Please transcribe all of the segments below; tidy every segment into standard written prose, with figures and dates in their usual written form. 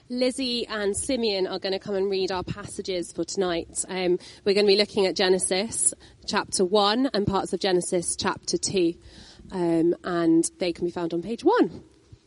Lizzie and Simeon are going to come and read our passages for tonight. We're going to be looking at Genesis chapter 1 and parts of Genesis chapter 2. And they can be found on page 1.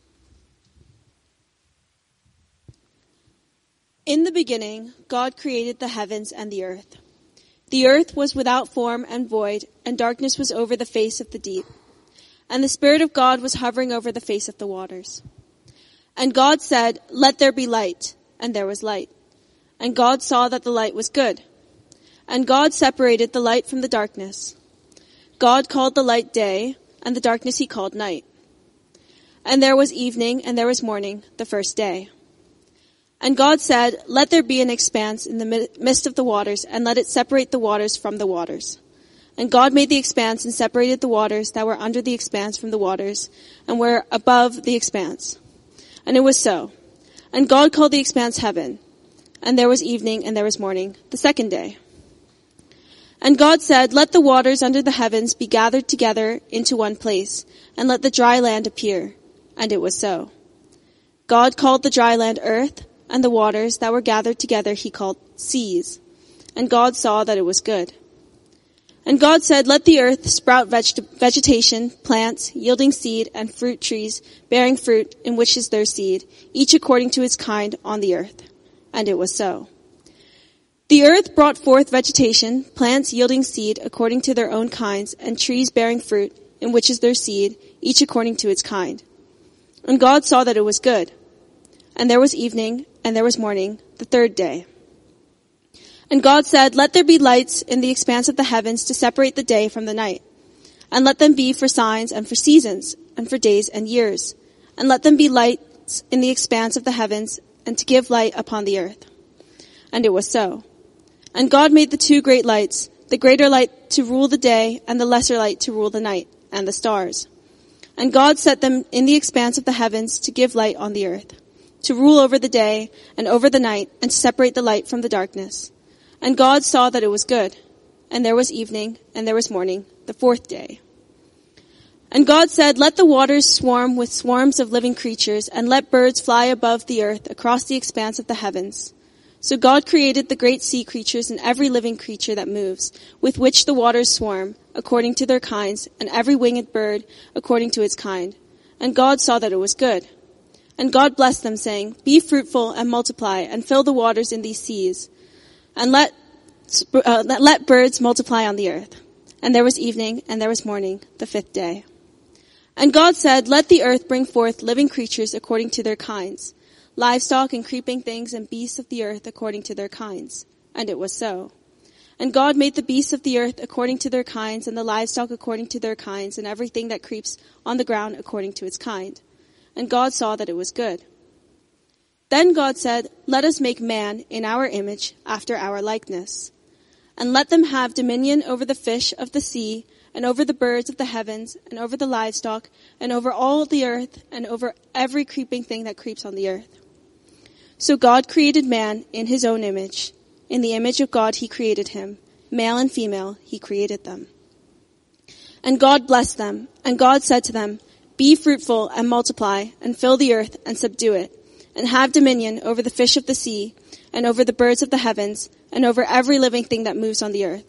In the beginning, God created the heavens and the earth. The earth was without form and void, and darkness was over the face of the deep. And the Spirit of God was hovering over the face of the waters. And God said, "Let there be light," and there was light. And God saw that the light was good. And God separated the light from the darkness. God called the light day, and the darkness he called night. And there was evening, and there was morning, the first day. And God said, "Let there be an expanse in the midst of the waters, and let it separate the waters from the waters." And God made the expanse and separated the waters that were under the expanse from the waters, and were above the expanse. And it was so. And God called the expanse heaven. And there was evening, and there was morning, the second day. And God said, "Let the waters under the heavens be gathered together into one place, and let the dry land appear." And it was so. God called the dry land earth, and the waters that were gathered together he called seas. And God saw that it was good. And God said, "Let the earth sprout vegetation, plants, yielding seed, and fruit trees, bearing fruit, in which is their seed, each according to its kind on the earth." And it was so. The earth brought forth vegetation, plants yielding seed according to their own kinds, and trees bearing fruit, in which is their seed, each according to its kind. And God saw that it was good. And there was evening, and there was morning, the third day. And God said, "Let there be lights in the expanse of the heavens to separate the day from the night. And let them be for signs and for seasons and for days and years. And let them be lights in the expanse of the heavens and to give light upon the earth." And it was so. And God made the two great lights, the greater light to rule the day and the lesser light to rule the night, and the stars. And God set them in the expanse of the heavens to give light on the earth, to rule over the day and over the night, and to separate the light from the darkness. And God saw that it was good. And there was evening, and there was morning, the fourth day. And God said, "Let the waters swarm with swarms of living creatures, and let birds fly above the earth across the expanse of the heavens." So God created the great sea creatures and every living creature that moves, with which the waters swarm, according to their kinds, and every winged bird according to its kind. And God saw that it was good. And God blessed them, saying, "Be fruitful and multiply, and fill the waters in these seas. And let birds multiply on the earth." And there was evening, and there was morning, the fifth day. And God said, "Let the earth bring forth living creatures according to their kinds, livestock and creeping things and beasts of the earth according to their kinds." And it was so. And God made the beasts of the earth according to their kinds, and the livestock according to their kinds, and everything that creeps on the ground according to its kind. And God saw that it was good. Then God said, "Let us make man in our image, after our likeness. And let them have dominion over the fish of the sea, and over the birds of the heavens, and over the livestock, and over all the earth, and over every creeping thing that creeps on the earth." So God created man in his own image. In the image of God he created him. Male and female he created them. And God blessed them. And God said to them, "Be fruitful and multiply, and fill the earth and subdue it, and have dominion over the fish of the sea, and over the birds of the heavens, and over every living thing that moves on the earth."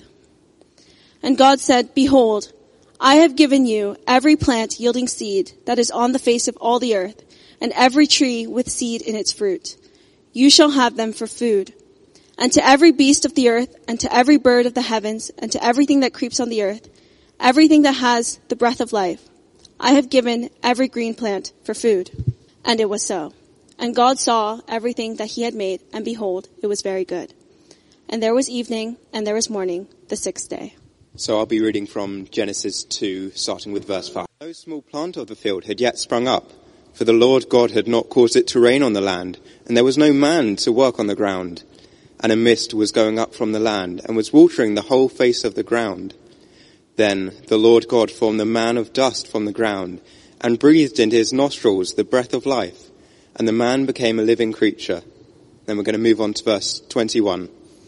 And God said, "Behold, I have given you every plant yielding seed that is on the face of all the earth, and every tree with seed in its fruit. You shall have them for food. And to every beast of the earth, and to every bird of the heavens, and to everything that creeps on the earth, everything that has the breath of life, I have given every green plant for food." And it was so. And God saw everything that he had made, and behold, it was very good. And there was evening, and there was morning, the sixth day. So I'll be reading from Genesis 2, starting with verse 5. No small plant of the field had yet sprung up, for the Lord God had not caused it to rain on the land, and there was no man to work on the ground. And a mist was going up from the land, and was watering the whole face of the ground. Then the Lord God formed the man of dust from the ground, and breathed into his nostrils the breath of life, and the man became a living creature. Then we're going to move on to verse 21.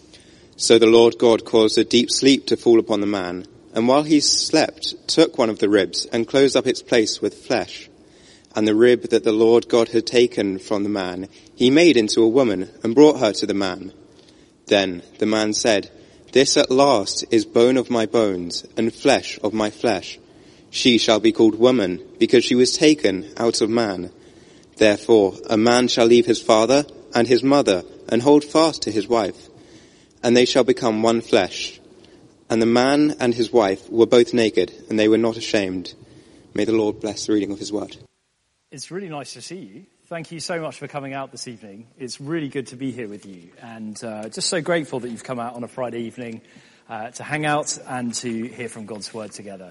So the Lord God caused a deep sleep to fall upon the man, and while he slept, took one of the ribs and closed up its place with flesh. And the rib that the Lord God had taken from the man, he made into a woman and brought her to the man. Then the man said, "This at last is bone of my bones and flesh of my flesh. She shall be called woman, because she was taken out of man. Therefore a man shall leave his father and his mother and hold fast to his wife, and they shall become one flesh. And the man and his wife were both naked, and they were not ashamed." May the Lord bless the reading of his word. It's really nice to see you. Thank you so much for coming out this evening. It's really good to be here with you, and just so grateful that you've come out on a Friday evening to hang out and to hear from God's word together.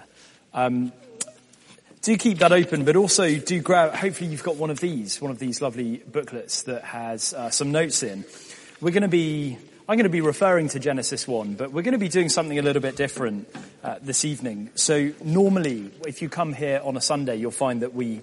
Do keep that open, but also do grab, hopefully you've got one of these lovely booklets that has some notes in. I'm going to be referring to Genesis 1, but we're going to be doing something a little bit different this evening. So normally, if you come here on a Sunday, you'll find that we'll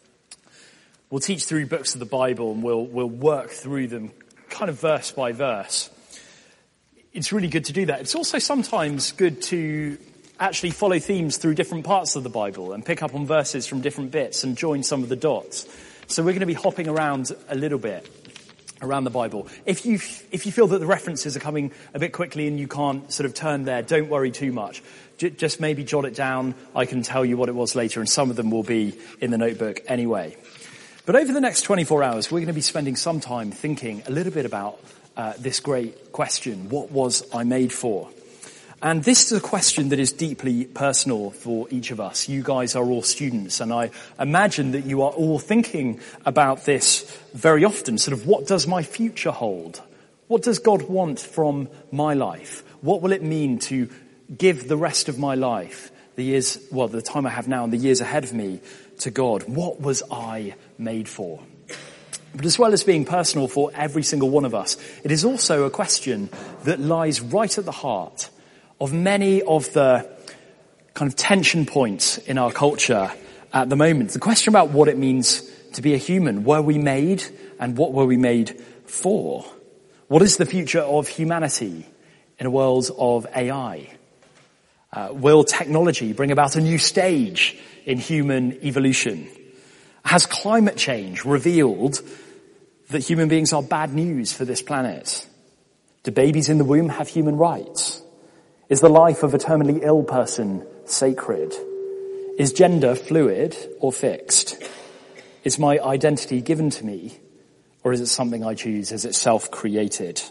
teach through books of the Bible and we'll work through them kind of verse by verse. It's really good to do that. It's also sometimes good to actually follow themes through different parts of the Bible and pick up on verses from different bits and join some of the dots. So we're going to be hopping around a little bit around the Bible. If you feel that the references are coming a bit quickly and you can't sort of turn there, don't worry too much. Just maybe jot it down. I can tell you what it was later, and some of them will be in the notebook anyway. But over the next 24 hours, we're going to be spending some time thinking a little bit about this great question: what was I made for? And this is a question that is deeply personal for each of us. You guys are all students, and I imagine that you are all thinking about this very often. Sort of, what does my future hold? What does God want from my life? What will it mean to give the rest of my life, the time I have now and the years ahead of me, to God? What was I made for? But as well as being personal for every single one of us, it is also a question that lies right at the heart of many of the kind of tension points in our culture at the moment. The question about what it means to be a human. Were we made, and what were we made for? What is the future of humanity in a world of AI? Will technology bring about a new stage in human evolution? Has climate change revealed that human beings are bad news for this planet? Do babies in the womb have human rights? Is the life of a terminally ill person sacred? Is gender fluid or fixed? Is my identity given to me, or is it something I choose? Is it self-created?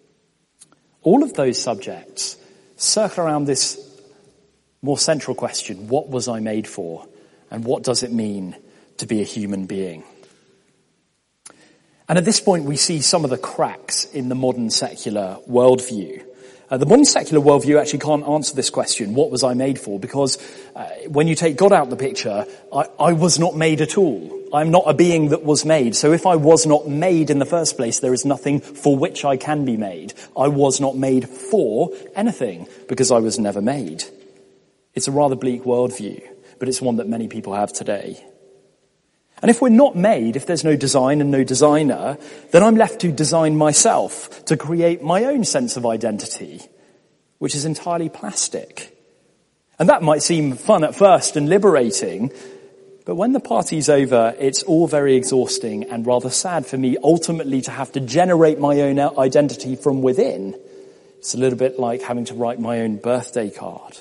All of those subjects circle around this more central question: what was I made for, and what does it mean to be a human being? And at this point, we see some of the cracks in the modern secular worldview. The modern secular worldview actually can't answer this question, what was I made for? Because when you take God out of the picture, I was not made at all. I'm not a being that was made. So if I was not made in the first place, there is nothing for which I can be made. I was not made for anything because I was never made. It's a rather bleak worldview, but it's one that many people have today. And if we're not made, if there's no design and no designer, then I'm left to design myself, to create my own sense of identity, which is entirely plastic. And that might seem fun at first and liberating, but when the party's over, it's all very exhausting and rather sad for me ultimately to have to generate my own identity from within. It's a little bit like having to write my own birthday card.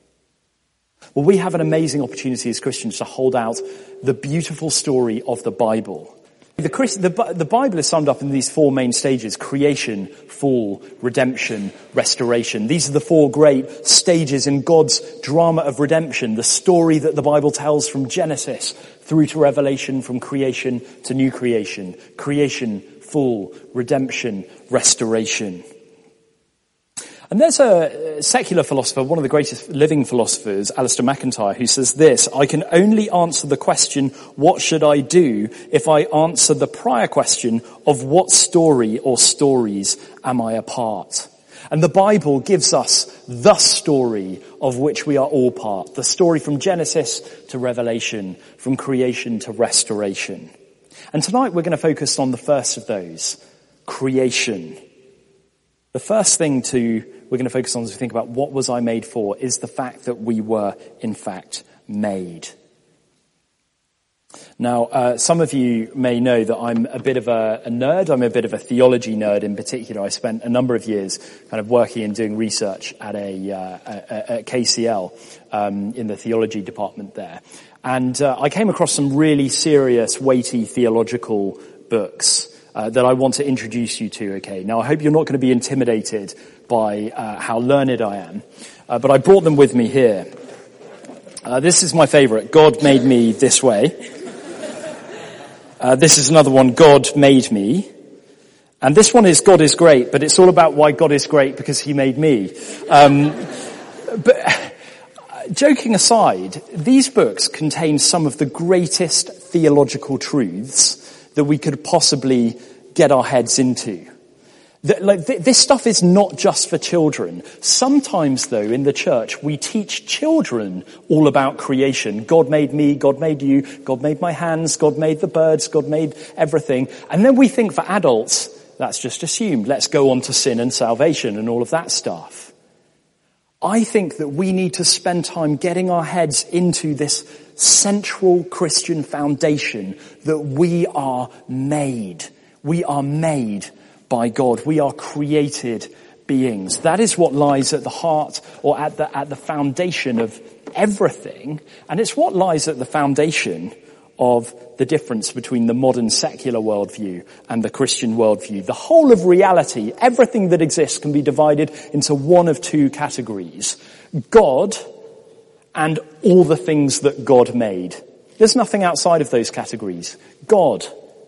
Well, we have an amazing opportunity as Christians to hold out the beautiful story of the Bible. The Bible is summed up in these four main stages: creation, fall, redemption, restoration. These are the four great stages in God's drama of redemption, the story that the Bible tells from Genesis through to Revelation, from creation to new creation. Creation, fall, redemption, restoration. And there's a secular philosopher, one of the greatest living philosophers, Alistair McIntyre, who says this: I can only answer the question, what should I do, if I answer the prior question of what story or stories am I a part? And the Bible gives us the story of which we are all part. The story from Genesis to Revelation, from creation to restoration. And tonight we're going to focus on the first of those, creation. The first thing we're going to focus on as we think about what was I made for is the fact that we were, in fact, made. Now, some of you may know that I'm a bit of a nerd. I'm a bit of a theology nerd in particular. I spent a number of years kind of working and doing research at at KCL in the theology department there. And I came across some really serious, weighty theological books that I want to introduce you to, okay? Now, I hope you're not going to be intimidated by how learned I am, but I brought them with me here. This is my favorite, God Made Me This Way. This is another one, God Made Me. And this one is God is Great, but it's all about why God is great because he made me. But joking aside, these books contain some of the greatest theological truths that we could possibly get our heads into. This stuff is not just for children. Sometimes, though, in the church, we teach children all about creation. God made me, God made you, God made my hands, God made the birds, God made everything. And then we think for adults, that's just assumed. Let's go on to sin and salvation and all of that stuff. I think that we need to spend time getting our heads into this central Christian foundation that we are made. We are made by God. We are created beings. That is what lies at the heart or at the foundation of everything. And it's what lies at the foundation of the difference between the modern secular worldview and the Christian worldview. The whole of reality, everything that exists, can be divided into one of two categories. God and all the things that God made. There's nothing outside of those categories. God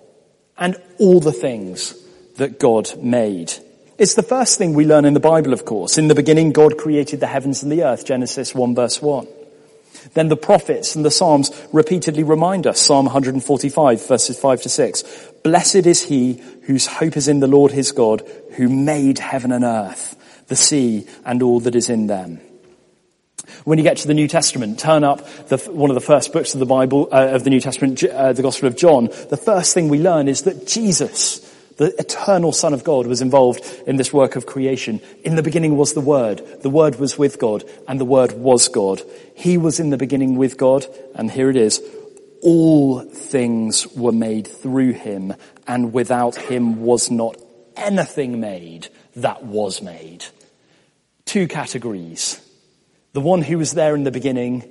and all the things that God made. It's the first thing we learn in the Bible, of course. In the beginning, God created the heavens and the earth, Genesis 1 verse 1. Then the prophets and the Psalms repeatedly remind us, Psalm 145 verses 5 to 6. Blessed is he whose hope is in the Lord his God, who made heaven and earth, the sea and all that is in them. When you get to the New Testament, turn up one of the first books of the Bible, of the New Testament, the Gospel of John. The first thing we learn is that Jesus, the eternal Son of God, was involved in this work of creation. In the beginning was the Word was with God, and the Word was God. He was in the beginning with God, and here it is. All things were made through him, and without him was not anything made that was made. Two categories. The one who was there in the beginning,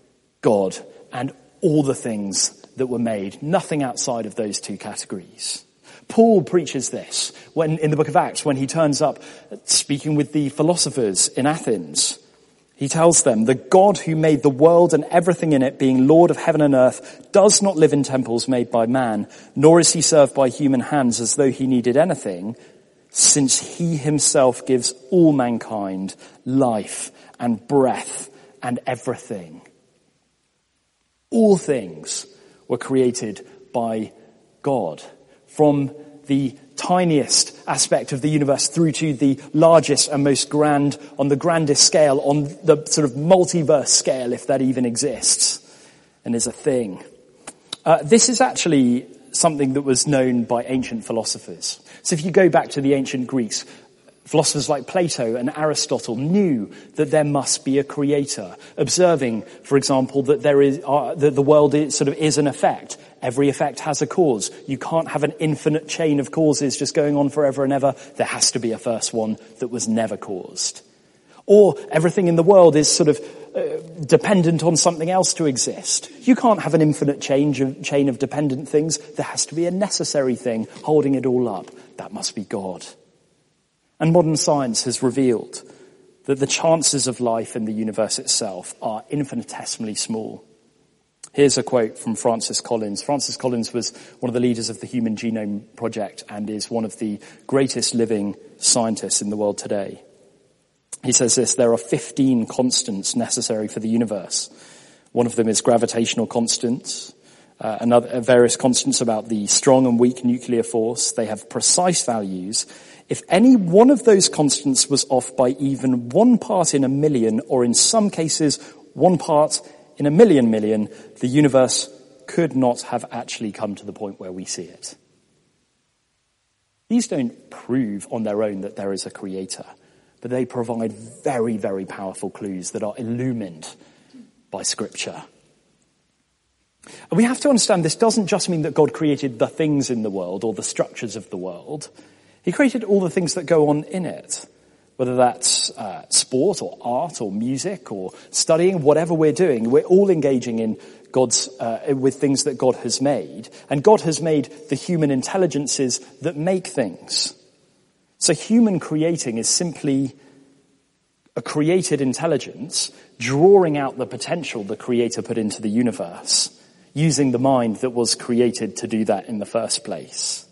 God, and all the things that were made. Nothing outside of those two categories. Paul preaches this when in the book of Acts, when he turns up speaking with the philosophers in Athens. He tells them, the God who made the world and everything in it, being Lord of heaven and earth, does not live in temples made by man, nor is he served by human hands as though he needed anything, since he himself gives all mankind life and breath and everything. All things were created by God. From the tiniest aspect of the universe through to the largest and most grand, on the grandest scale, on the sort of multiverse scale, if that even exists and is a thing. This is actually something that was known by ancient philosophers. So if you go back to the ancient Greeks, philosophers like Plato and Aristotle knew that there must be a creator, observing, for example, that that the world is an effect. Every effect has a cause. You can't have an infinite chain of causes just going on forever and ever. There has to be a first one that was never caused. Or everything in the world is dependent on something else to exist. You can't have an infinite chain of dependent things. There has to be a necessary thing holding it all up. That must be God. And modern science has revealed that the chances of life in the universe itself are infinitesimally small. Here's a quote from Francis Collins. Francis Collins was one of the leaders of the Human Genome Project and is one of the greatest living scientists in the world today. He says this, there are 15 constants necessary for the universe. One of them is gravitational constants, various constants about the strong and weak nuclear force. They have precise values. If any one of those constants was off by even 1 part in a million, or in some cases 1 part in a million, the universe could not have actually come to the point where we see it. These don't prove on their own that there is a creator, but they provide very, very powerful clues that are illumined by Scripture. And we have to understand this doesn't just mean that God created the things in the world or the structures of the world. He created all the things that go on in it, whether that's sport or art or music or studying, whatever we're doing. We're all engaging in God's with things that God has made. And God has made the human intelligences that make things. So human creating is simply a created intelligence drawing out the potential the Creator put into the universe, using the mind that was created to do that in the first place.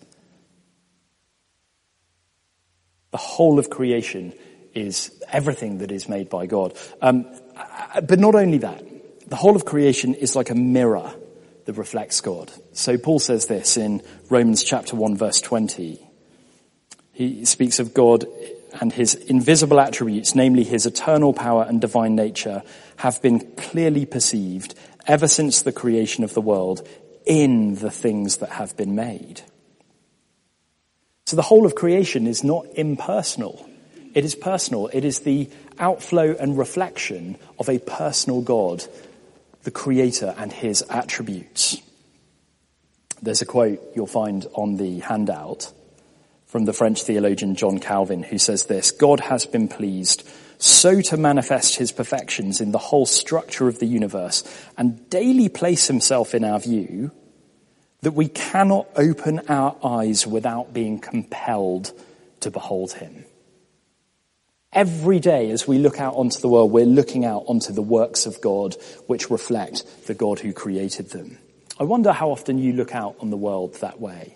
The whole of creation is everything that is made by God. But not only that, the whole of creation is like a mirror that reflects God. So Paul says this in Romans chapter 1 verse 20. He speaks of God and his invisible attributes, namely his eternal power and divine nature, have been clearly perceived ever since the creation of the world in the things that have been made. So the whole of creation is not impersonal. It is personal. It is the outflow and reflection of a personal God, the Creator, and his attributes. There's a quote you'll find on the handout from the French theologian John Calvin, who says this: God has been pleased so to manifest his perfections in the whole structure of the universe and daily place himself in our view that we cannot open our eyes without being compelled to behold him. Every day as we look out onto the world, we're looking out onto the works of God which reflect the God who created them. I wonder how often you look out on the world that way.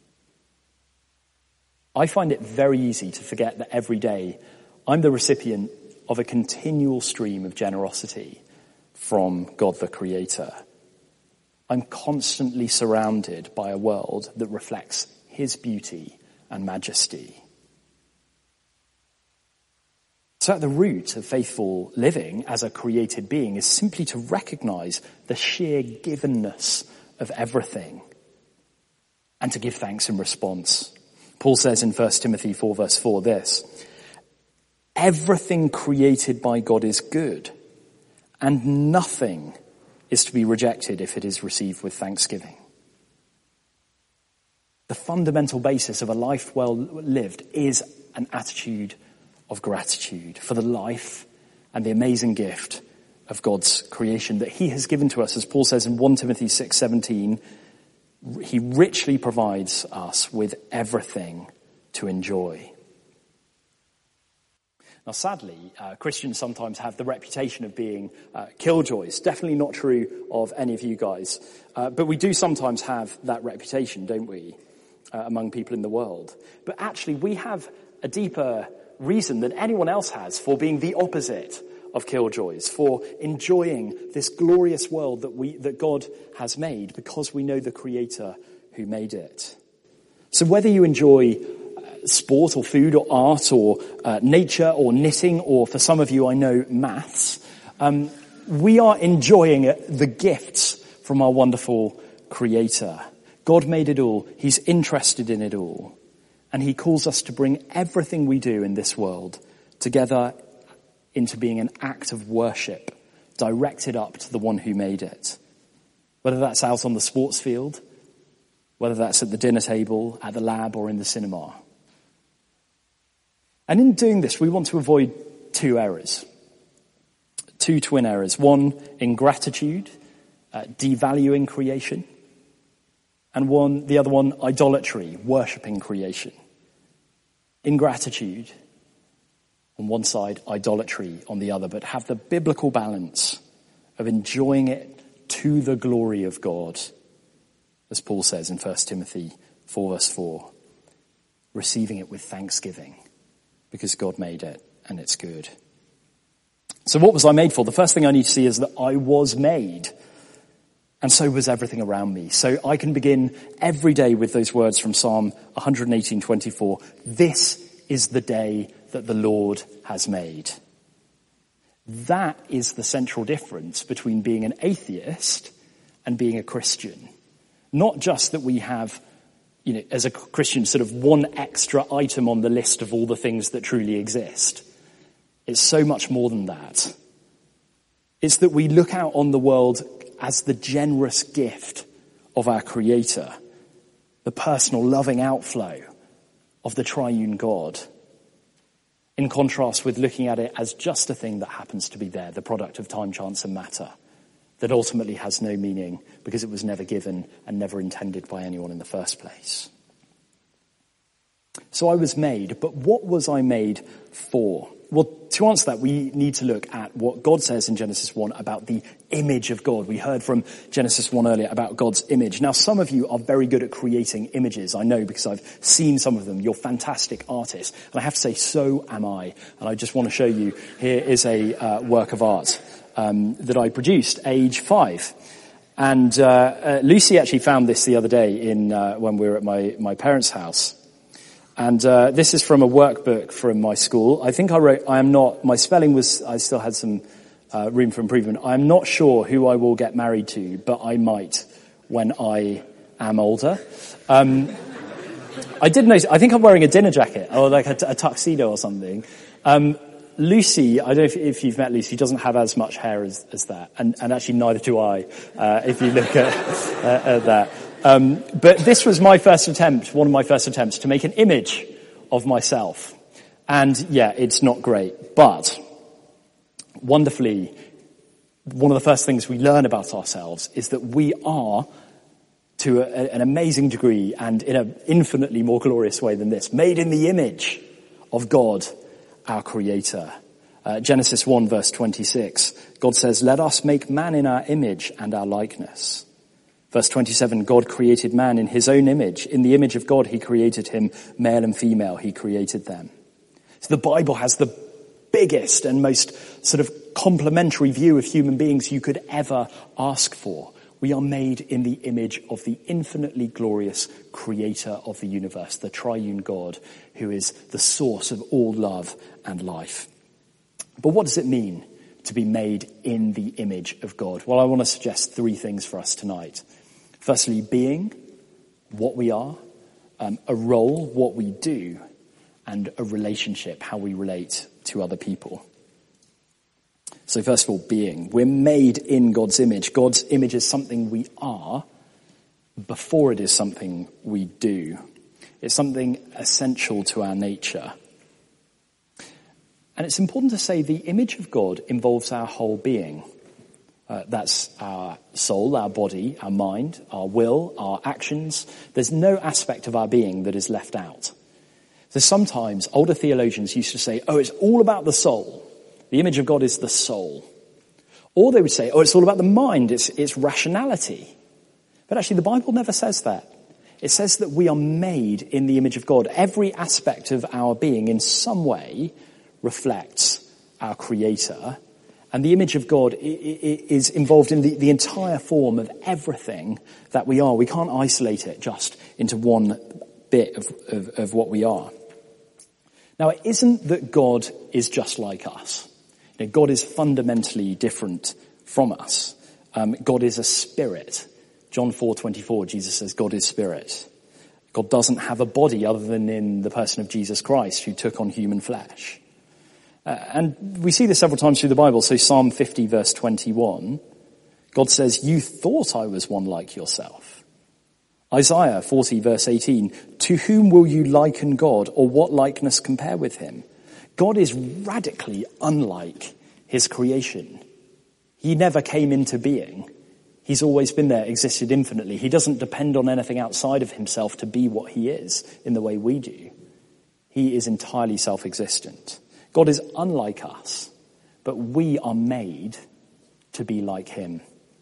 I find it very easy to forget that every day I'm the recipient of a continual stream of generosity from God the Creator. I'm constantly surrounded by a world that reflects his beauty and majesty. So at the root of faithful living as a created being is simply to recognize the sheer givenness of everything and to give thanks in response. Paul says in 1 Timothy 4 verse 4 this: everything created by God is good, and nothing is to be rejected if it is received with thanksgiving. The fundamental basis of a life well lived is an attitude of gratitude for the life and the amazing gift of God's creation that he has given to us. As Paul says in 1 Timothy 6:17, he richly provides us with everything to enjoy. Now, sadly, Christians sometimes have the reputation of being killjoys. Definitely not true of any of you guys. But we do sometimes have that reputation, don't we, among people in the world. But actually, we have a deeper reason than anyone else has for being the opposite of killjoys, for enjoying this glorious world that God has made, because we know the Creator who made it. So whether you enjoy sport or food or art or nature or knitting, or for some of you I know maths, we are enjoying the gifts from our wonderful Creator. God made it all. He's interested in it all. And he calls us to bring everything we do in this world together into being an act of worship directed up to the one who made it. Whether that's out on the sports field, whether that's at the dinner table, at the lab, or in the cinema. And in doing this, we want to avoid two errors. Two twin errors. One, ingratitude, devaluing creation. And the other one, idolatry, worshipping creation. Ingratitude on one side, idolatry on the other, but have the biblical balance of enjoying it to the glory of God, as Paul says in 1 Timothy 4 verse 4, receiving it with thanksgiving because God made it and it's good. So what was I made for? The first thing I need to see is that I was made, and so was everything around me. So I can begin every day with those words from Psalm 118:24. This is the day that the Lord has made. That is the central difference between being an atheist and being a Christian. Not just that we have, as a Christian, sort of one extra item on the list of all the things that truly exist. It's so much more than that. It's that we look out on the world as the generous gift of our Creator, the personal loving outflow of the triune God, in contrast with looking at it as just a thing that happens to be there, the product of time, chance, and matter, that ultimately has no meaning because it was never given and never intended by anyone in the first place. So I was made, but what was I made for? Well, to answer that, we need to look at what God says in Genesis 1 about the image of God. We heard from Genesis 1 earlier about God's image. Now, some of you are very good at creating images. I know because I've seen some of them. You're fantastic artists. And I have to say, so am I. And I just want to show you, here is a work of art that I produced, age 5. And Lucy actually found this the other day when we were at my parents' house. And this is from a workbook from my school. I think I wrote, my spelling was, I still had some room for improvement. I'm not sure who I will get married to, but I might when I am older. I did notice, I think I'm wearing a dinner jacket or like a tuxedo or something. Lucy, I don't know if you've met Lucy, doesn't have as much hair as that. And actually neither do I, if you look at that. But this was one of my first attempts to make an image of myself. And yeah, it's not great. But wonderfully, one of the first things we learn about ourselves is that we are, to an amazing degree and in an infinitely more glorious way than this, made in the image of God, our Creator. Genesis 1 verse 26, God says, "Let us make man in our image and our likeness." Verse 27, God created man in his own image. In the image of God, he created him, male and female, he created them. So the Bible has the biggest and most sort of complimentary view of human beings you could ever ask for. We are made in the image of the infinitely glorious Creator of the universe, the triune God, who is the source of all love and life. But what does it mean to be made in the image of God? Well, I want to suggest 3 things for us tonight. Firstly, being, what we are, a role, what we do, and a relationship, how we relate to other people. So first of all, being. We're made in God's image. God's image is something we are before it is something we do. It's something essential to our nature. And it's important to say the image of God involves our whole being. That's our soul, our body, our mind, our will, our actions. There's no aspect of our being that is left out. So sometimes older theologians used to say, it's all about the soul. The image of God is the soul. Or they would say, it's all about the mind, it's rationality. But actually the Bible never says that. It says that we are made in the image of God. Every aspect of our being in some way reflects our Creator. And the image of God is involved in the entire form of everything that we are. We can't isolate it just into one bit of what we are. Now, it isn't that God is just like us. God is fundamentally different from us. God is a spirit. John 4:24, Jesus says God is spirit. God doesn't have a body other than in the person of Jesus Christ, who took on human flesh. And we see this several times through the Bible. So Psalm 50 verse 21, God says, "You thought I was one like yourself." Isaiah 40 verse 18, "To whom will you liken God, or what likeness compare with him?" God is radically unlike his creation. He never came into being. He's always been there, existed infinitely. He doesn't depend on anything outside of himself to be what he is in the way we do. He is entirely self-existent. God is unlike us, but we are made to be like him.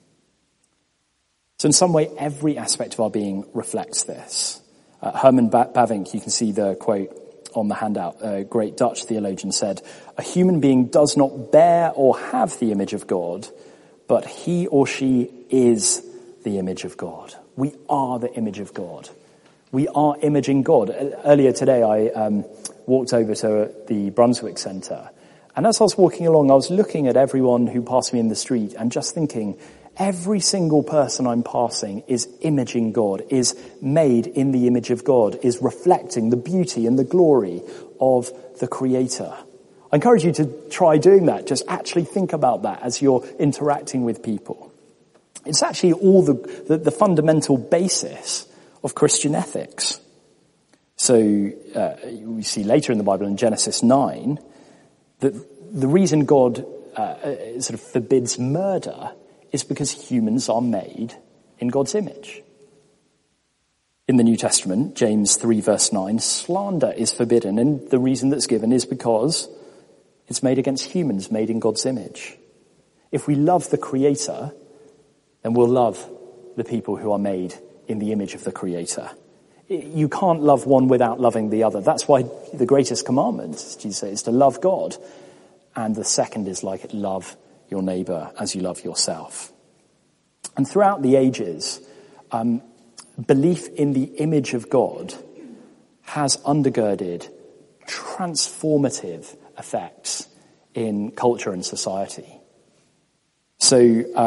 So in some way, every aspect of our being reflects this. Herman Bavinck, you can see the quote on the handout, a great Dutch theologian, said, "A human being does not bear or have the image of God, but he or she is the image of God." We are the image of God. We are imaging God. Earlier today, I walked over to the Brunswick Centre. And as I was walking along, I was looking at everyone who passed me in the street and just thinking, every single person I'm passing is imaging God, is made in the image of God, is reflecting the beauty and the glory of the Creator. I encourage you to try doing that. Just actually think about that as you're interacting with people. It's actually all the fundamental basis of Christian ethics. So we see later in the Bible in Genesis 9 that the reason God sort of forbids murder is because humans are made in God's image. In the New Testament, James 3 verse 9, slander is forbidden, and the reason that's given is because it's made against humans made in God's image. If we love the Creator, then we'll love the people who are made in the image of the Creator. You can't love one without loving the other. That's why the greatest commandment, as Jesus says, is to love God. And the second is like love your neighbor as you love yourself. And throughout the ages, belief in the image of God has undergirded transformative effects in culture and society. So,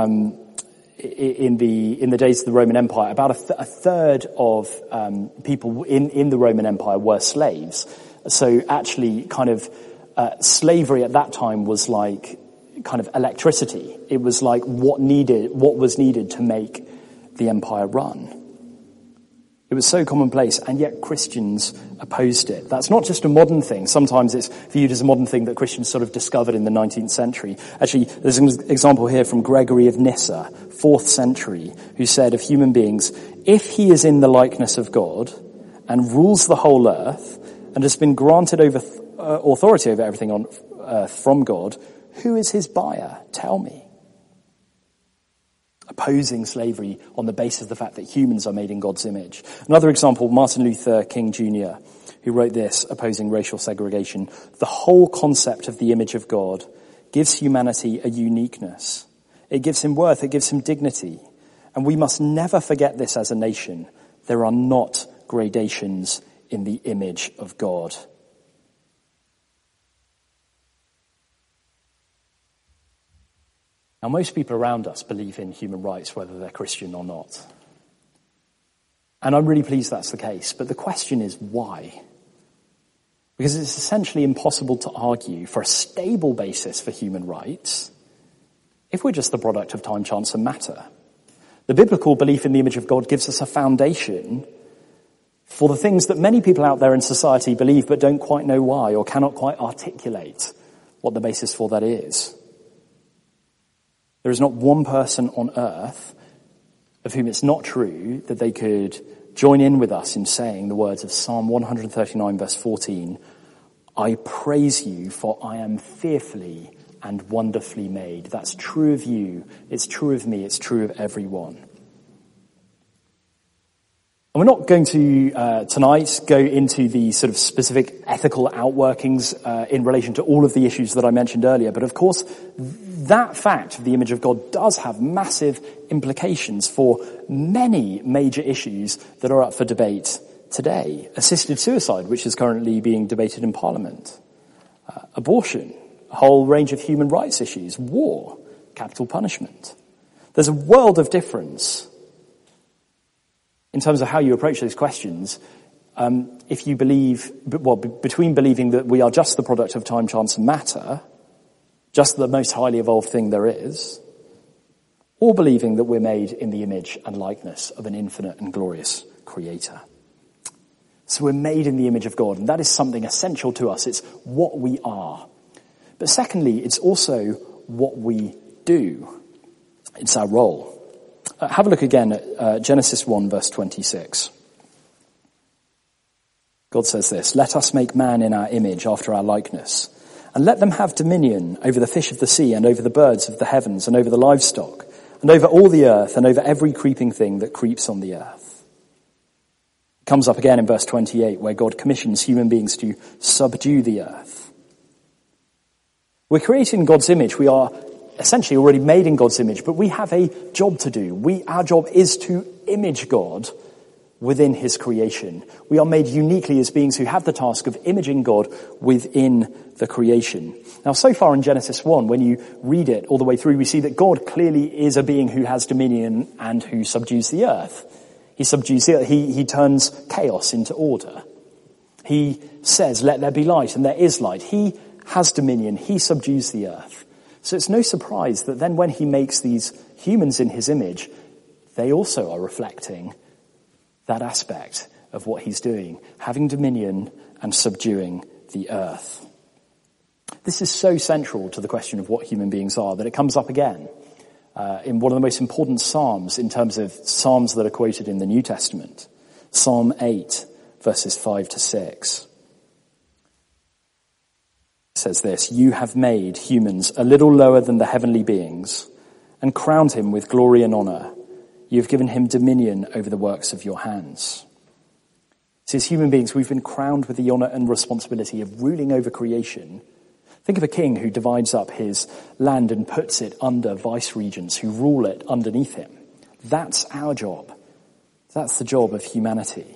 in the days of the Roman Empire, about a third of people in the Roman Empire were slaves. So actually kind of slavery at that time was like kind of electricity. It was like what was needed to make the empire run. It was so commonplace, and yet Christians opposed it. That's not just a modern thing. Sometimes it's viewed as a modern thing that Christians sort of discovered in the 19th century. Actually, there's an example here from Gregory of Nyssa, 4th century, who said of human beings, if he is in the likeness of God and rules the whole earth and has been granted authority over everything on earth from God, who is his buyer? Tell me. Opposing slavery on the basis of the fact that humans are made in God's image. Another example, Martin Luther King Jr., who wrote this, opposing racial segregation. The whole concept of the image of God gives humanity a uniqueness. It gives him worth, it gives him dignity. And we must never forget this as a nation. There are not gradations in the image of God. Now, most people around us believe in human rights, whether they're Christian or not. And I'm really pleased that's the case. But the question is why? Because it's essentially impossible to argue for a stable basis for human rights if we're just the product of time, chance, and matter. The biblical belief in the image of God gives us a foundation for the things that many people out there in society believe but don't quite know why or cannot quite articulate what the basis for that is. There is not one person on earth of whom it's not true that they could join in with us in saying the words of Psalm 139 verse 14, I praise you for I am fearfully and wonderfully made. That's true of you, it's true of me, it's true of everyone. And we're not going to tonight go into the sort of specific ethical outworkings in relation to all of the issues that I mentioned earlier, but of course that fact of the image of God does have massive implications for many major issues that are up for debate today. Assisted suicide, which is currently being debated in Parliament. Abortion, a whole range of human rights issues. War, capital punishment. There's a world of difference in terms of how you approach those questions. If you believe, between believing that we are just the product of time, chance, and matter, just the most highly evolved thing there is, or believing that we're made in the image and likeness of an infinite and glorious Creator. So we're made in the image of God, and that is something essential to us. It's what we are. But secondly, it's also what we do. It's our role. Have a look again at Genesis 1 verse 26. God says this, let us make man in our image after our likeness, and let them have dominion over the fish of the sea and over the birds of the heavens and over the livestock and over all the earth and over every creeping thing that creeps on the earth. It comes up again in verse 28 where God commissions human beings to subdue the earth. We're created in God's image. We are essentially already made in God's image, but we have a job to do. Our job is to image God within his creation. We are made uniquely as beings who have the task of imaging God within the creation. Now, so far in Genesis 1, when you read it all the way through, we see that God clearly is a being who has dominion and who subdues the earth. He subdues the earth. He turns chaos into order. He says, let there be light, and there is light. He has dominion. He subdues the earth. So it's no surprise that then when he makes these humans in his image, they also are reflecting that aspect of what he's doing, having dominion and subduing the earth. This is so central to the question of what human beings are that it comes up again in one of the most important psalms in terms of psalms that are quoted in the New Testament. Psalm 8, verses 5 to 6. It says this, "You have made humans a little lower than the heavenly beings and crowned him with glory and honor. You have given him dominion over the works of your hands." So as human beings, we've been crowned with the honor and responsibility of ruling over creation. Think of a king who divides up his land and puts it under vice regents who rule it underneath him. That's our job. That's the job of humanity.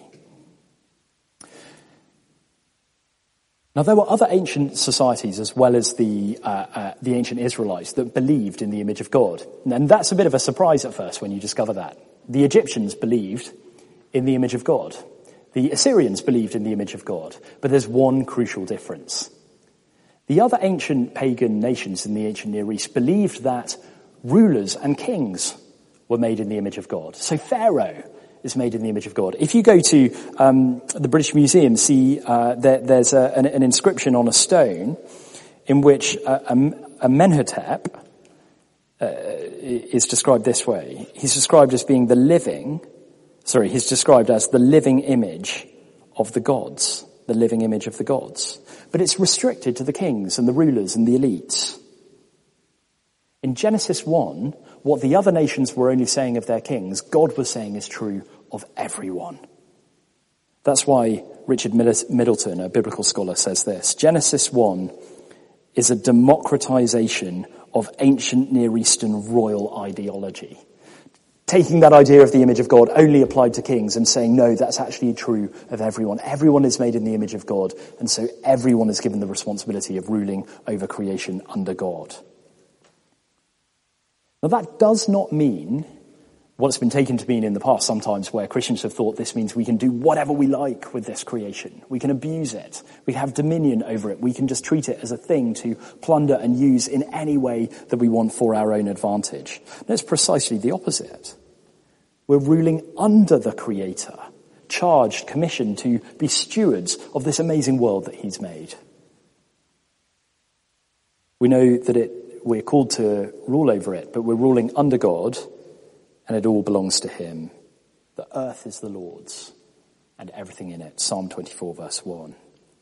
Now, there were other ancient societies as well as the ancient Israelites that believed in the image of God. And that's a bit of a surprise at first when you discover that. The Egyptians believed in the image of God. The Assyrians believed in the image of God. But there's one crucial difference. The other ancient pagan nations in the ancient Near East believed that rulers and kings were made in the image of God. So Pharaoh is made in the image of God. If you go to the British Museum, see there's an inscription on a stone in which Amenhotep is described this way. He's described as being he's described as the living image of the gods, the living image of the gods. But it's restricted to the kings and the rulers and the elites. In Genesis 1, what the other nations were only saying of their kings, God was saying is true of everyone. That's why Richard Middleton, a biblical scholar, says this. Genesis 1 is a democratization of ancient Near Eastern royal ideology. Taking that idea of the image of God only applied to kings and saying, no, that's actually true of everyone. Everyone is made in the image of God, and so everyone is given the responsibility of ruling over creation under God. Now, that does not mean what's been taken to mean in the past sometimes, where Christians have thought this means we can do whatever we like with this creation. We can abuse it. We have dominion over it. We can just treat it as a thing to plunder and use in any way that we want for our own advantage. No, it's precisely the opposite. We're ruling under the Creator, charged, commissioned to be stewards of this amazing world that he's made. We know that we're called to rule over it, but we're ruling under God, and it all belongs to him. The earth is the Lord's, and everything in it. Psalm 24, verse 1.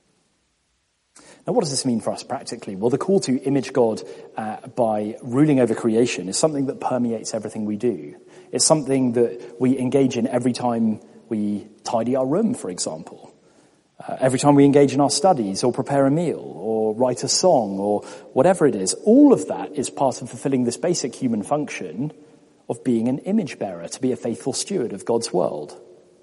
Now, what does this mean for us practically? Well, the call to image God by ruling over creation is something that permeates everything we do. It's something that we engage in every time we tidy our room, for example. Every time we engage in our studies or prepare a meal or write a song or whatever it is. All of that is part of fulfilling this basic human function of being an image bearer, to be a faithful steward of God's world.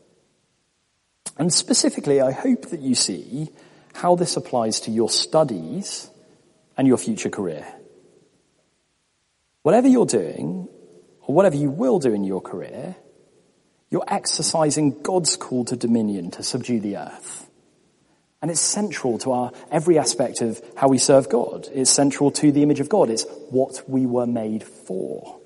And specifically, I hope that you see how this applies to your studies and your future career. Whatever you're doing, or whatever you will do in your career, you're exercising God's call to dominion, to subdue the earth. And it's central to our every aspect of how we serve God. It's central to the image of God. It's what we were made for.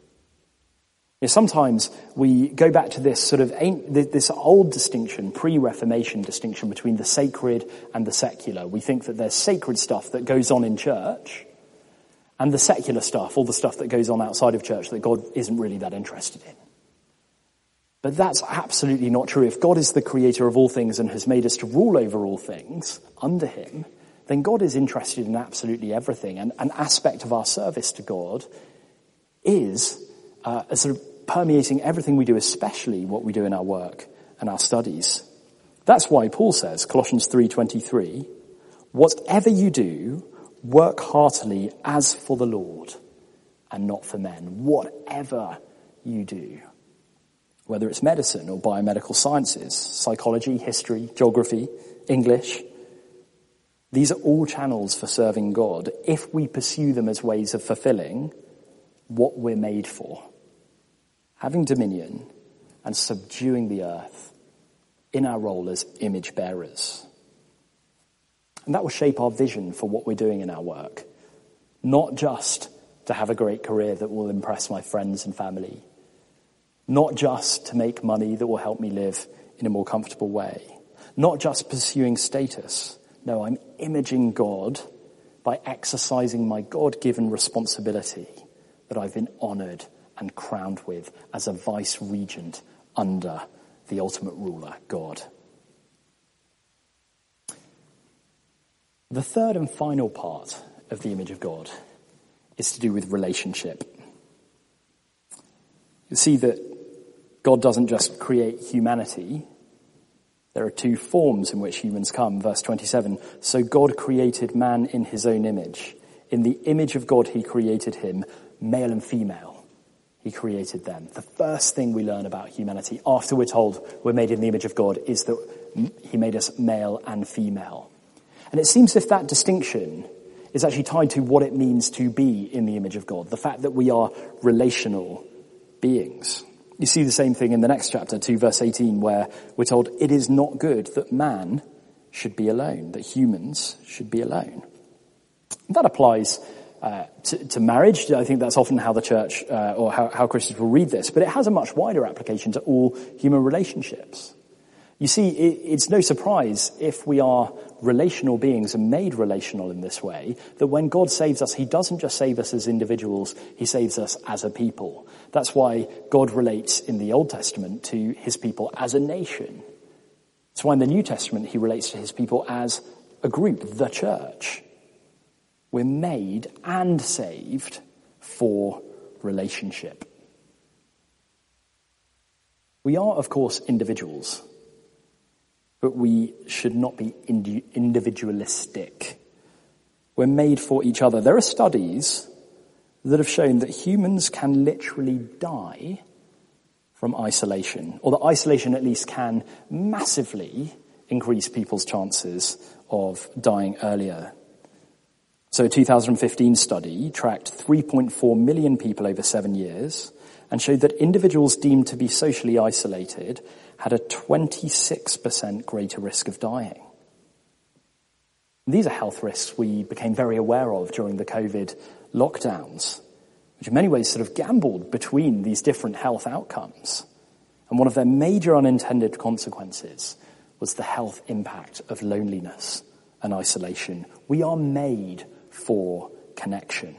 Sometimes we go back to this sort of this old distinction, pre-Reformation distinction between the sacred and the secular. We think that there's sacred stuff that goes on in church and the secular stuff, all the stuff that goes on outside of church that God isn't really that interested in. But that's absolutely not true. If God is the creator of all things and has made us to rule over all things under him, then God is interested in absolutely everything. And an aspect of our service to God is a sort of permeating everything we do, especially what we do in our work and our studies. That's why Paul says, Colossians 3:23, whatever you do, work heartily as for the Lord and not for men. Whatever you do. Whether it's medicine or biomedical sciences, psychology, history, geography, English. These are all channels for serving God if we pursue them as ways of fulfilling what we're made for. Having dominion and subduing the earth in our role as image bearers. And that will shape our vision for what we're doing in our work. Not just to have a great career that will impress my friends and family. Not just to make money that will help me live in a more comfortable way. Not just pursuing status. No, I'm imaging God by exercising my God-given responsibility that I've been honoured and crowned with as a vice-regent under the ultimate ruler, God. The third and final part of the image of God is to do with relationship. You see that God doesn't just create humanity. There are two forms in which humans come. Verse 27, so God created man in his own image. In the image of God he created him, male and female. He created them. The first thing we learn about humanity after we're told we're made in the image of God is that he made us male and female. And it seems as if that distinction is actually tied to what it means to be in the image of God. The fact that we are relational beings. You see the same thing in the next chapter, 2 verse 18, where we're told it is not good that man should be alone, that humans should be alone. That applies to marriage. I think that's often how the church or how Christians will read this, but it has a much wider application to all human relationships. You see, it's no surprise if we are relational beings and made relational in this way, that when God saves us, he doesn't just save us as individuals, he saves us as a people. That's why God relates in the Old Testament to his people as a nation. That's why in the New Testament he relates to his people as a group, the church. We're made and saved for relationship. We are, of course, individuals. But we should not be individualistic. We're made for each other. There are studies that have shown that humans can literally die from isolation, or that isolation at least can massively increase people's chances of dying earlier. So a 2015 study tracked 3.4 million people over 7 years and showed that individuals deemed to be socially isolated had a 26% greater risk of dying. These are health risks we became very aware of during the COVID lockdowns, which in many ways sort of gambled between these different health outcomes. And one of their major unintended consequences was the health impact of loneliness and isolation. We are made for connection.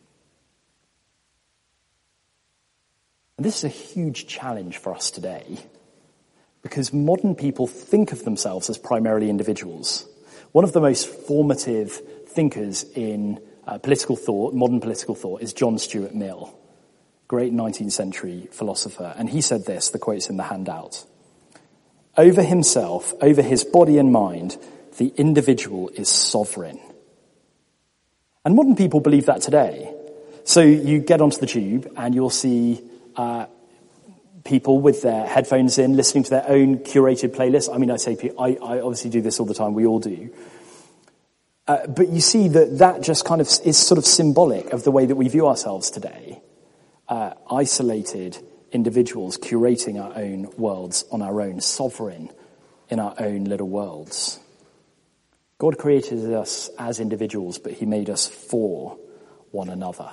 And this is a huge challenge for us today, because modern people think of themselves as primarily individuals. One of the most formative thinkers in political thought, modern political thought, is John Stuart Mill, great 19th century philosopher. And he said this, the quote's in the handout. Over himself, over his body and mind, the individual is sovereign. And modern people believe that today. So you get onto the tube and you'll see people with their headphones in, listening to their own curated playlist. I mean, I obviously do this all the time. We all do. But you see that just kind of is sort of symbolic of the way that we view ourselves today. Isolated individuals curating our own worlds on our own, sovereign in our own little worlds. God created us as individuals, but he made us for one another.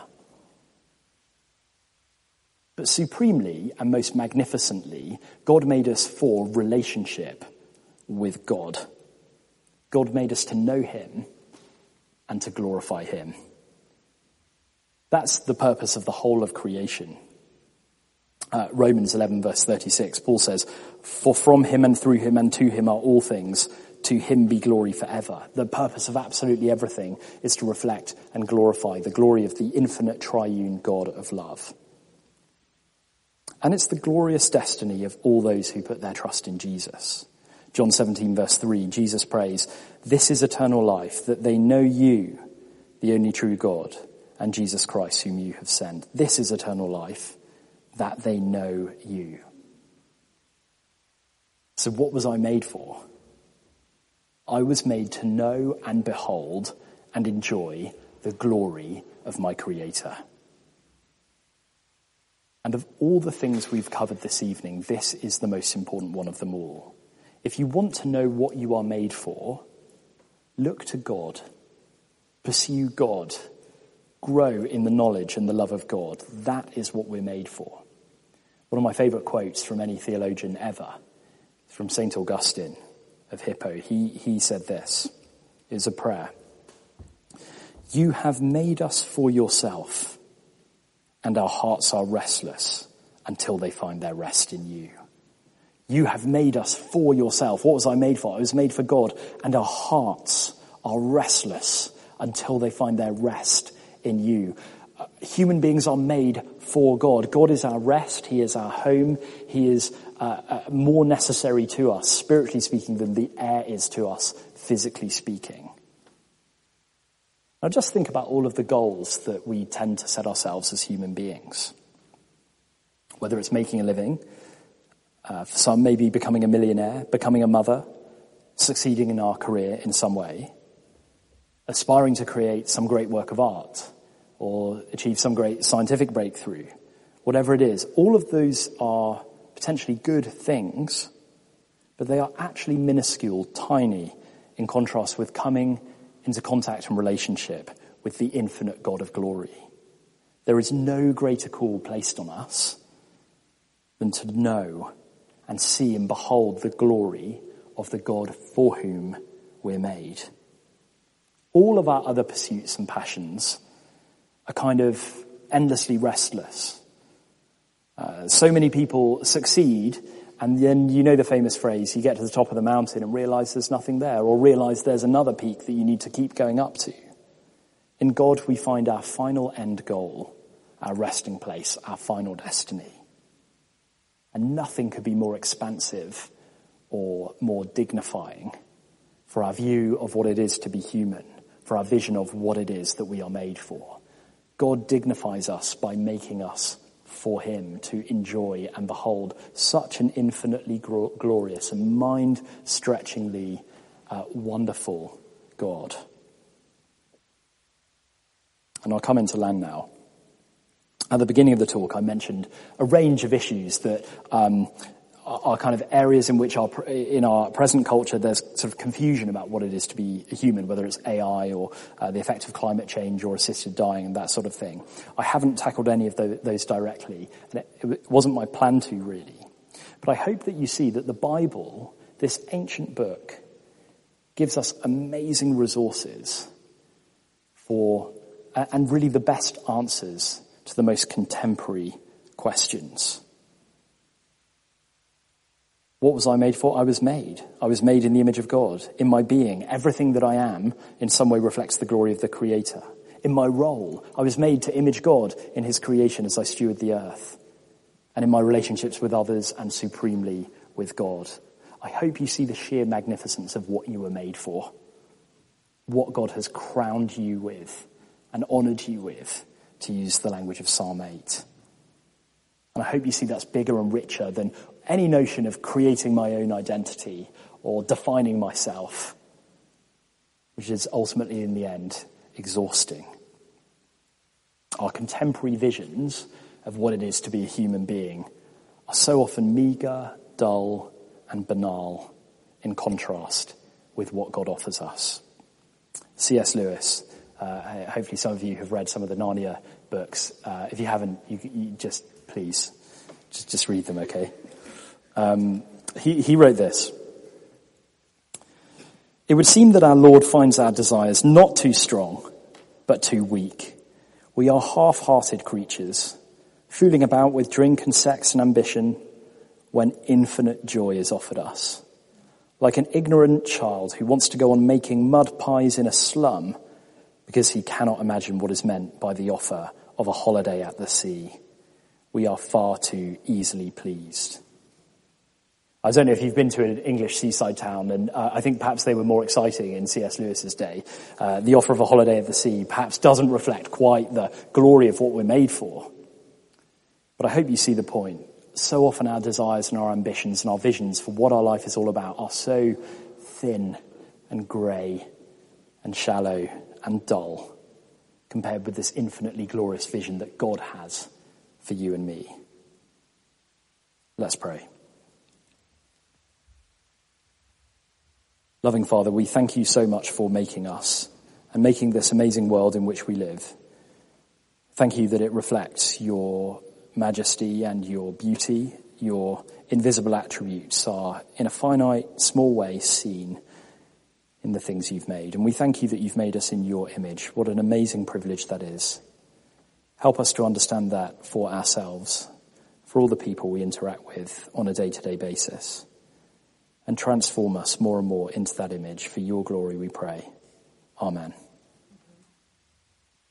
But supremely and most magnificently, God made us for relationship with God. God made us to know him and to glorify him. That's the purpose of the whole of creation. Romans 11 verse 36, Paul says, for from him and through him and to him are all things, to him be glory forever. The purpose of absolutely everything is to reflect and glorify the glory of the infinite triune God of love. And it's the glorious destiny of all those who put their trust in Jesus. John 17 verse 3, Jesus prays, this is eternal life, that they know you, the only true God, and Jesus Christ whom you have sent. This is eternal life, that they know you. So what was I made for? I was made to know and behold and enjoy the glory of my Creator. And of all the things we've covered this evening, this is the most important one of them all. If you want to know what you are made for, look to God, pursue God, grow in the knowledge and the love of God. That is what we're made for. One of my favourite quotes from any theologian ever is from St. Augustine of Hippo. He said this. It's a prayer. You have made us for yourself, and our hearts are restless until they find their rest in you. You have made us for yourself. What was I made for? I was made for God, and our hearts are restless until they find their rest in you. Human beings are made for God. God is our rest. He is our home. He is more necessary to us, spiritually speaking, than the air is to us, physically speaking. Now just think about all of the goals that we tend to set ourselves as human beings. Whether it's making a living, for some maybe becoming a millionaire, becoming a mother, succeeding in our career in some way, aspiring to create some great work of art, or achieve some great scientific breakthrough, whatever it is, all of those are potentially good things, but they are actually minuscule, tiny, in contrast with coming into contact and relationship with the infinite God of glory. There is no greater call placed on us than to know and see and behold the glory of the God for whom we're made. All of our other pursuits and passions are kind of endlessly restless. So many people succeed, and then you know the famous phrase, you get to the top of the mountain and realize there's nothing there, or realize there's another peak that you need to keep going up to. In God we find our final end goal, our resting place, our final destiny. And nothing could be more expansive or more dignifying for our view of what it is to be human, for our vision of what it is that we are made for. God dignifies us by making us for him to enjoy and behold such an infinitely glorious and mind-stretchingly wonderful God. And I'll come into land now. At the beginning of the talk, I mentioned a range of issues that are kind of areas in which in our present culture there's sort of confusion about what it is to be a human, whether it's AI or the effect of climate change or assisted dying and that sort of thing. I haven't tackled any of those directly, and it wasn't my plan to really. But I hope that you see that the Bible, this ancient book, gives us amazing resources for, and really the best answers to the most contemporary questions. What was I made for? I was made. I was made in the image of God. In my being, everything that I am in some way reflects the glory of the Creator. In my role, I was made to image God in his creation as I steward the earth. And in my relationships with others and supremely with God. I hope you see the sheer magnificence of what you were made for. What God has crowned you with and honoured you with, to use the language of Psalm 8. And I hope you see that's bigger and richer than any notion of creating my own identity or defining myself, which is ultimately, in the end, exhausting. Our contemporary visions of what it is to be a human being are so often meagre, dull, and banal in contrast with what God offers us. C.S. Lewis, hopefully some of you have read some of the Narnia books. If you haven't, you just please, just read them, okay? He wrote this. It would seem that our Lord finds our desires not too strong, but too weak. We are half-hearted creatures, fooling about with drink and sex and ambition when infinite joy is offered us. Like an ignorant child who wants to go on making mud pies in a slum because he cannot imagine what is meant by the offer of a holiday at the sea. We are far too easily pleased. I don't know if you've been to an English seaside town, and I think perhaps they were more exciting in C.S. Lewis's day. The offer of a holiday at the sea perhaps doesn't reflect quite the glory of what we're made for. But I hope you see the point. So often our desires and our ambitions and our visions for what our life is all about are so thin and grey and shallow and dull compared with this infinitely glorious vision that God has for you and me. Let's pray. Loving Father, we thank you so much for making us and making this amazing world in which we live. Thank you that it reflects your majesty and your beauty. Your invisible attributes are, in a finite, small way, seen in the things you've made. And we thank you that you've made us in your image. What an amazing privilege that is. Help us to understand that for ourselves, for all the people we interact with on a day-to-day basis. And transform us more and more into that image. For your glory we pray. Amen.